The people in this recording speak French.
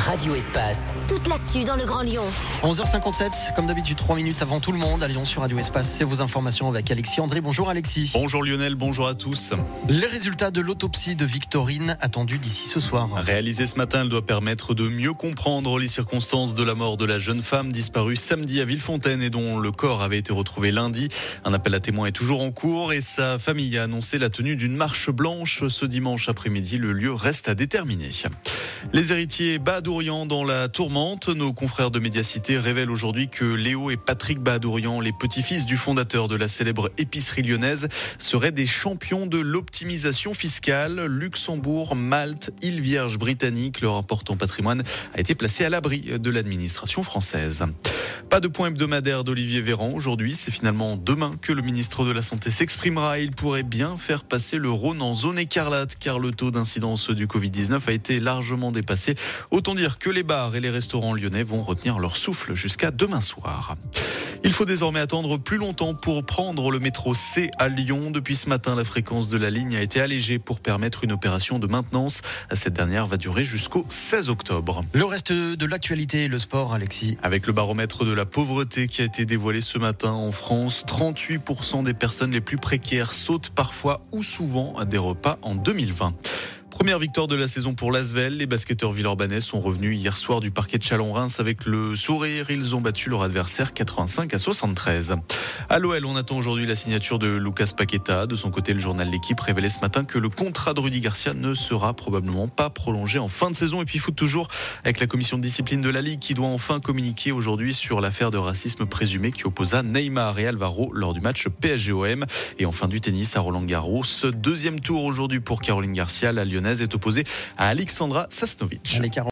Radio Espace. Toute l'actu dans le Grand Lyon. 11h57, comme d'habitude 3 minutes avant tout le monde à Lyon sur Radio Espace. C'est vos informations avec Alexis André. Bonjour Alexis. Bonjour Lionel, bonjour à tous. Les résultats de l'autopsie de Victorine attendus d'ici ce soir. Réalisée ce matin, elle doit permettre de mieux comprendre les circonstances de la mort de la jeune femme disparue samedi à Villefontaine et dont le corps avait été retrouvé lundi. Un appel à témoins est toujours en cours et sa famille a annoncé la tenue d'une marche blanche ce dimanche après-midi. Le lieu reste à déterminer. Les héritiers Bahadourian dans la tourmente. Nos confrères de Médiacité révèlent aujourd'hui que Léo et Patrick Bahadourian, les petits-fils du fondateur de la célèbre épicerie lyonnaise, seraient des champions de l'optimisation fiscale. Luxembourg, Malte, îles Vierges britanniques, leur important patrimoine a été placé à l'abri de l'administration française. Pas de point hebdomadaire d'Olivier Véran aujourd'hui. C'est finalement demain que le ministre de la Santé s'exprimera. Il pourrait bien faire passer le Rhône en zone écarlate car le taux d'incidence du Covid-19 a été largement dépassé. Autant dire que les bars et les restaurants lyonnais vont retenir leur souffle jusqu'à demain soir. Il faut désormais attendre plus longtemps pour prendre le métro C à Lyon. Depuis ce matin, la fréquence de la ligne a été allégée pour permettre une opération de maintenance. Cette dernière va durer jusqu'au 16 octobre. Le reste de l'actualité et le sport, Alexis. Avec le baromètre de la pauvreté qui a été dévoilé ce matin en France, 38% des personnes les plus précaires sautent parfois ou souvent à des repas en 2020. Première victoire de la saison pour l'Asvel. Les basketteurs villeurbanais sont revenus hier soir du parquet de Chalon-Reims avec le sourire. Ils ont battu leur adversaire 85-73. À l'OL, on attend aujourd'hui la signature de Lucas Paqueta. De son côté, le journal L'Équipe révélait ce matin que le contrat de Rudy Garcia ne sera probablement pas prolongé en fin de saison. Et puis foot toujours avec la commission de discipline de la Ligue qui doit enfin communiquer aujourd'hui sur l'affaire de racisme présumé qui opposa Neymar et Alvaro lors du match PSG-OM. Et enfin du tennis à Roland-Garros. Deuxième tour aujourd'hui pour Caroline Garcia. La Lyonnaise est opposée à Alexandra Sasnovic.